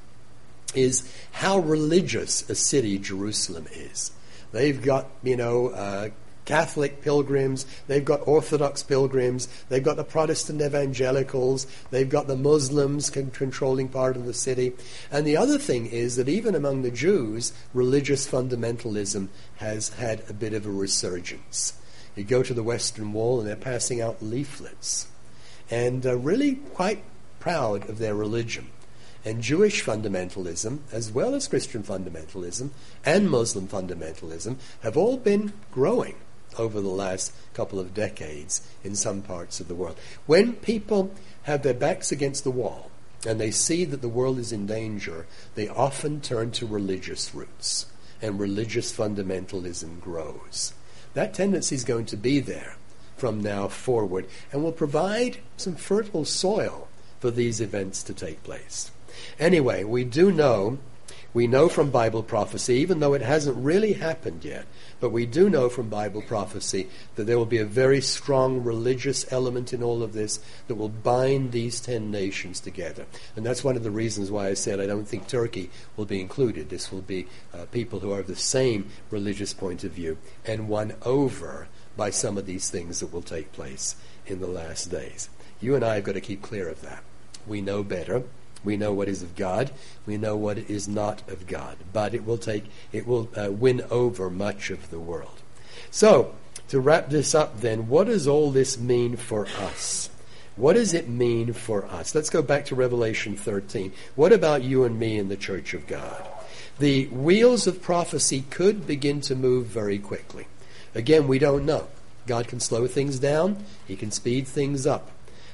is how religious a city Jerusalem is. They've got, you know, uh, Catholic pilgrims, they've got Orthodox pilgrims, they've got the Protestant evangelicals, they've got the Muslims con- controlling part of the city. And the other thing is that even among the Jews, religious fundamentalism has had a bit of a resurgence. You go to the Western Wall and they're passing out leaflets and uh, really quite proud of their religion. And Jewish fundamentalism, as well as Christian fundamentalism and Muslim fundamentalism, have all been growing over the last couple of decades in some parts of the world. When people have their backs against the wall and they see that the world is in danger, they often turn to religious roots, and religious fundamentalism grows. That tendency is going to be there from now forward and will provide some fertile soil for these events to take place. Anyway, we do know, we know from Bible prophecy, even though it hasn't really happened yet, but we do know from Bible prophecy that there will be a very strong religious element in all of this that will bind these ten nations together. And that's one of the reasons why I said I don't think Turkey will be included. This will be uh, people who are of the same religious point of view and won over by some of these things that will take place in the last days. You and I have got to keep clear of that. We know better. We know what is of God. We know what is not of God. But it will take, it will uh, win over much of the world. So, to wrap this up then, what does all this mean for us? What does it mean for us? Let's go back to Revelation thirteen. What about you and me in the Church of God? The wheels of prophecy could begin to move very quickly. Again, we don't know. God can slow things down. He can speed things up.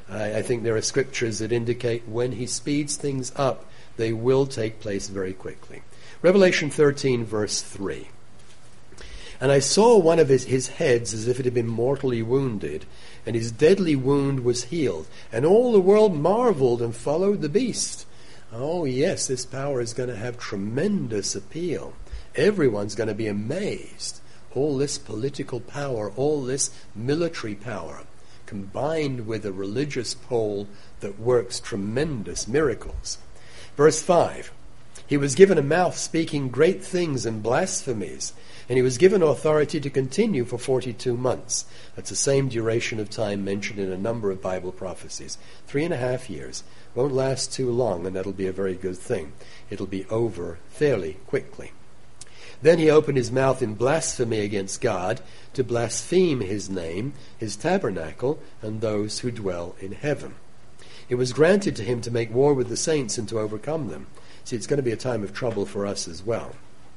I think there are scriptures that indicate when he speeds things up, they will take place very quickly. Revelation thirteen, verse three. And I saw one of his, his heads as if it had been mortally wounded, and his deadly wound was healed. And all the world marveled and followed the beast. Oh yes, this power is going to have tremendous appeal. Everyone's going to be amazed. All this political power, all this military power, combined with a religious pole that works tremendous miracles. Verse five, he was given a mouth speaking great things and blasphemies, and he was given authority to continue for forty-two months. That's the same duration of time mentioned in a number of Bible prophecies. Three and a half years. Won't last too long, and that'll be a very good thing. It'll be over fairly quickly. Then he opened his mouth in blasphemy against God, to blaspheme his name, his tabernacle, and those who dwell in heaven. It was granted to him to make war with the saints and to overcome them. See, it's going to be a time of trouble for us as well.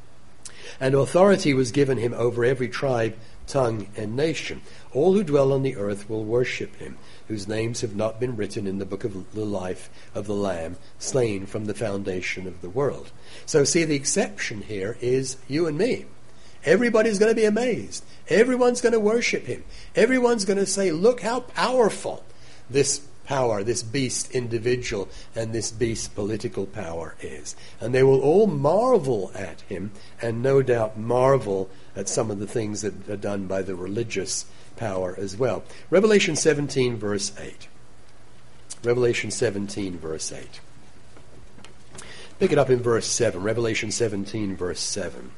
And authority was given him over every tribe, tongue, and nation. All who dwell on the earth will worship him, whose names have not been written in the book of the life of the Lamb, slain from the foundation of the world. So see, the exception here is you and me. Everybody's going to be amazed. Everyone's going to worship him. Everyone's going to say, look how powerful this power, this beast individual, and this beast political power is. And they will all marvel at him, and no doubt marvel at some of the things that are done by the religious power as well. Revelation seventeen, verse eight. Revelation seventeen, verse eight. Pick it up in verse seven. Revelation seventeen, verse seven.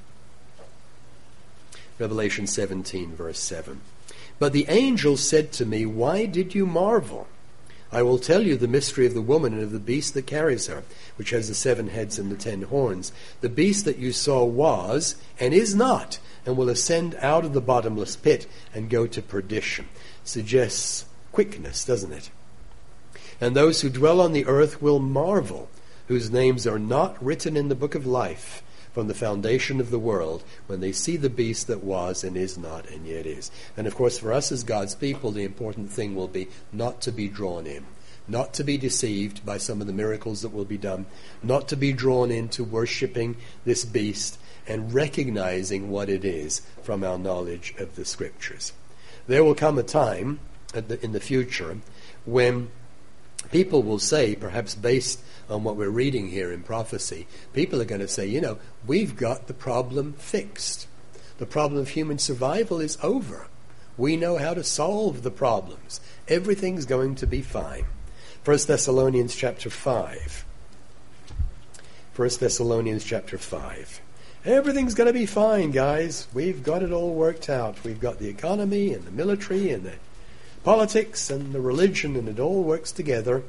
Revelation seventeen, verse seven. But the angel said to me, why did you marvel? I will tell you the mystery of the woman and of the beast that carries her, which has the seven heads and the ten horns. The beast that you saw was, and is not, and will ascend out of the bottomless pit and go to perdition. Suggests quickness, doesn't it? And those who dwell on the earth will marvel, whose names are not written in the book of life, from the foundation of the world, when they see the beast that was and is not and yet is. And of course, for us as God's people, the important thing will be not to be drawn in, not to be deceived by some of the miracles that will be done, not to be drawn into worshipping this beast and recognizing what it is from our knowledge of the Scriptures. There will come a time at the, in the future when people will say, perhaps based on what we're reading here in prophecy, people are going to say, you know, we've got the problem fixed. The problem of human survival is over. We know how to solve the problems. Everything's going to be fine. First Thessalonians chapter five. First Thessalonians chapter five. Everything's going to be fine, guys. We've got it all worked out. We've got the economy and the military and the politics and the religion, and it all works together.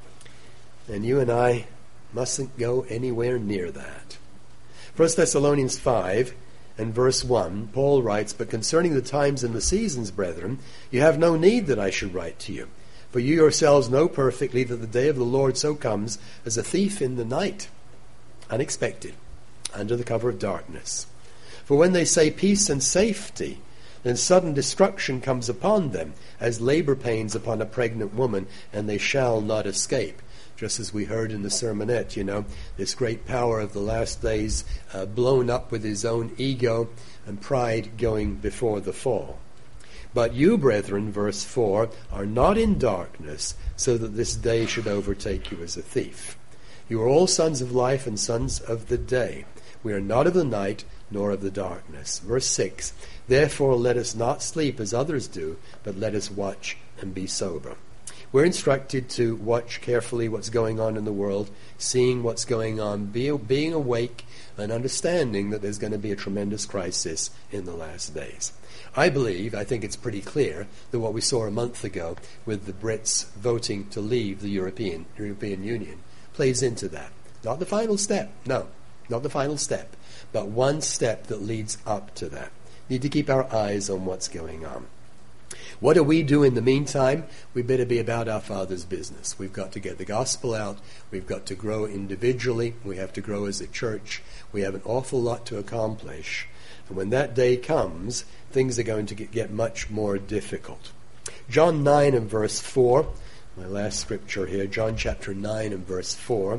And you and I mustn't go anywhere near that. First Thessalonians five and verse one, Paul writes, "But concerning the times and the seasons, brethren, you have no need that I should write to you. For you yourselves know perfectly that the day of the Lord so comes as a thief in the night, unexpected, under the cover of darkness. For when they say peace and safety, then sudden destruction comes upon them, as labor pains upon a pregnant woman, and they shall not escape." Just as we heard in the sermonette, you know, this great power of the last days uh, blown up with his own ego and pride going before the fall. "But you, brethren," verse four, "are not in darkness, so that this day should overtake you as a thief. You are all sons of life and sons of the day. We are not of the night, nor of the darkness." Verse six, "Therefore let us not sleep as others do, but let us watch and be sober." We're instructed to watch carefully what's going on in the world, seeing what's going on, be, being awake, and understanding that there's going to be a tremendous crisis in the last days. I believe, I think it's pretty clear, that what we saw a month ago with the Brits voting to leave the European, European Union plays into that. Not the final step, no, not the final step, but one step that leads up to that. Need to keep our eyes on what's going on. What do we do in the meantime? We better be about our Father's business. We've got to get the gospel out. We've got to grow individually. We have to grow as a church. We have an awful lot to accomplish. And when that day comes, things are going to get, get much more difficult. John nine and verse four, my last scripture here, John chapter nine and verse four.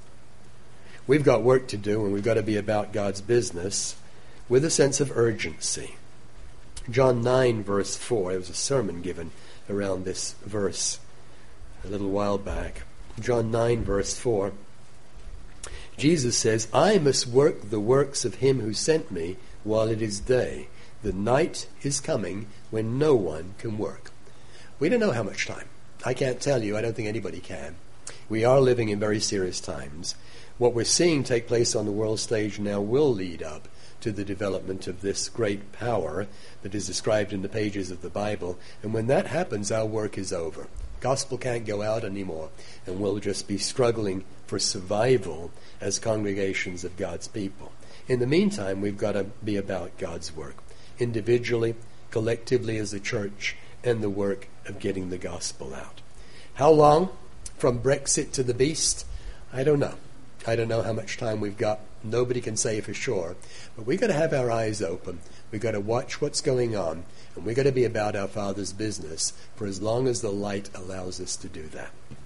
We've got work to do, and we've got to be about God's business with a sense of urgency. John nine, verse four. There was a sermon given around this verse a little while back. John nine, verse four. Jesus says, "I must work the works of him who sent me while it is day. The night is coming when no one can work." We don't know how much time. I can't tell you. I don't think anybody can. We are living in very serious times. What we're seeing take place on the world stage now will lead up to the development of this great power that is described in the pages of the Bible. And when that happens, our work is over. Gospel can't go out anymore, and we'll just be struggling for survival as congregations of God's people. In the meantime, we've got to be about God's work, individually, collectively as a church, and the work of getting the gospel out. How long? From Brexit to the beast? I don't know. I don't know how much time we've got. Nobody can say for sure. But we've got to have our eyes open. We've got to watch what's going on. And we've got to be about our Father's business for as long as the light allows us to do that.